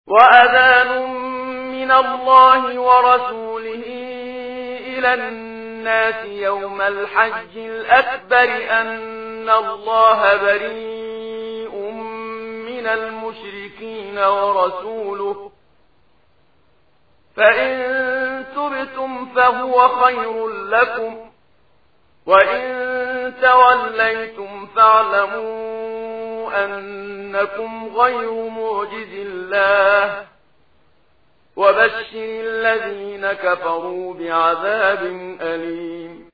وأذان من الله ورسوله إلى الناس يوم الحج الأكبر أن الله بريء من المشركين ورسوله فإن تبتم فهو خير لكم وإن توليتم فاعلموا أنكم غير معجز الله وبشر الذين كفروا بعذاب أليم